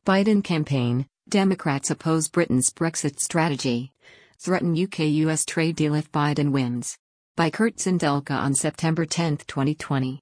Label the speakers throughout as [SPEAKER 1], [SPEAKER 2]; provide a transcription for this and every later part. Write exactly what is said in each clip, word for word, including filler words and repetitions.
[SPEAKER 1] Biden campaign: Democrats oppose Britain's Brexit strategy. Threaten U K U S trade deal if Biden wins. By Kurt Zindelka on September tenth, twenty twenty.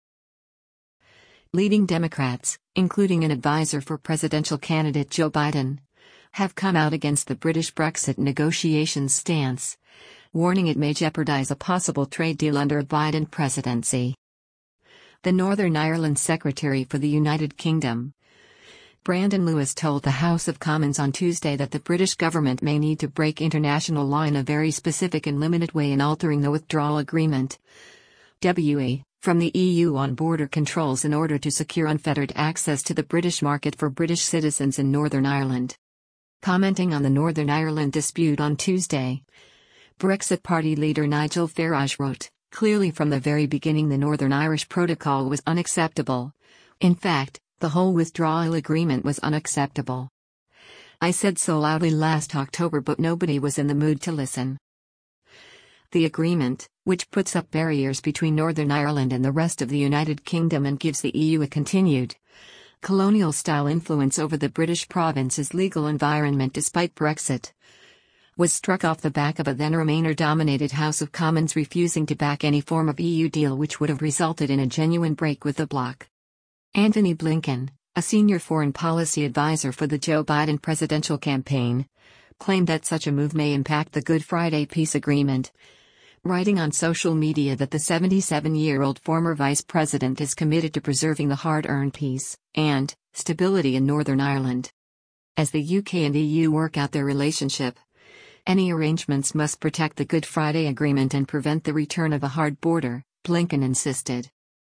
[SPEAKER 1] Leading Democrats, including an advisor for presidential candidate Joe Biden, have come out against the British Brexit negotiations stance, warning it may jeopardize a possible trade deal under a Biden presidency. The Northern Ireland Secretary for the United Kingdom, Brandon Lewis, told the House of Commons on Tuesday that the British government may need to break international law in a very specific and limited way in altering the withdrawal agreement W A from the E U on border controls in order to secure unfettered access to the British market for British citizens in Northern Ireland. Commenting on the Northern Ireland dispute on Tuesday, Brexit Party leader Nigel Farage wrote, "Clearly from the very beginning the Northern Irish Protocol was unacceptable. In fact, the whole withdrawal agreement was unacceptable. I said so loudly last October, but nobody was in the mood to listen." The agreement, which puts up barriers between Northern Ireland and the rest of the United Kingdom and gives the E U a continued colonial-style influence over the British province's legal environment despite Brexit, was struck off the back of a then Remainer-dominated House of Commons refusing to back any form of E U deal which would have resulted in a genuine break with the bloc. Antony Blinken, a senior foreign policy advisor for the Joe Biden presidential campaign, claimed that such a move may impact the Good Friday peace agreement, writing on social media that the seventy-seven-year-old former vice president is committed to preserving the hard-earned peace and stability in Northern Ireland. As the U K and E U work out their relationship, any arrangements must protect the Good Friday Agreement and prevent the return of a hard border, Blinken insisted.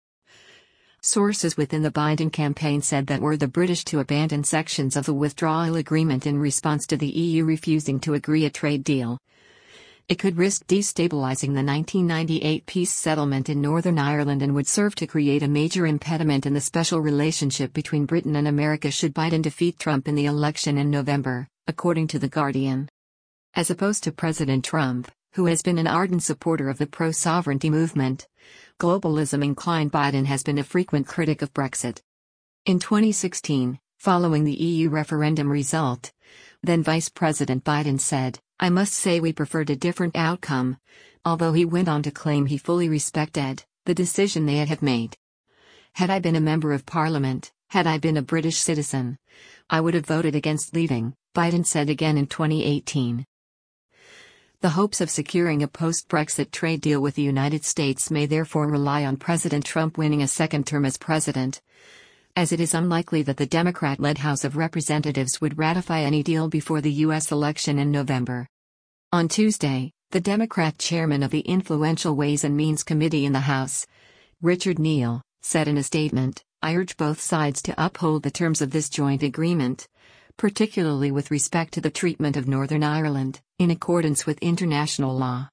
[SPEAKER 1] Sources within the Biden campaign said that were the British to abandon sections of the withdrawal agreement in response to the E U refusing to agree a trade deal, it could risk destabilizing the nineteen ninety-eight peace settlement in Northern Ireland and would serve to create a major impediment in the special relationship between Britain and America should Biden defeat Trump in the election in November, according to The Guardian. As opposed to President Trump, who has been an ardent supporter of the pro-sovereignty movement, globalism-inclined Biden has been a frequent critic of Brexit. In twenty sixteen, following the E U referendum result, then Vice President Biden said, "I must say we preferred a different outcome," although he went on to claim he fully respected the decision they had made. "Had I been a member of parliament, had I been a British citizen, I would have voted against leaving," Biden said again in twenty eighteen. The hopes of securing a post-Brexit trade deal with the United States may therefore rely on President Trump winning a second term as president, as it is unlikely that the Democrat-led House of Representatives would ratify any deal before the U S election in November. On Tuesday, the Democrat chairman of the influential Ways and Means Committee in the House, Richard Neal, said in a statement, "I urge both sides to uphold the terms of this joint agreement, particularly with respect to the treatment of Northern Ireland, in accordance with international law.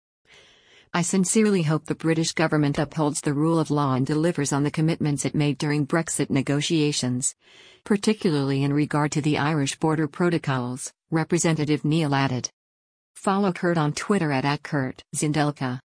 [SPEAKER 1] I sincerely hope the British government upholds the rule of law and delivers on the commitments it made during Brexit negotiations, particularly in regard to the Irish border protocols," Representative Neal added. Follow Kurt on Twitter at, at Kurt Zindelka.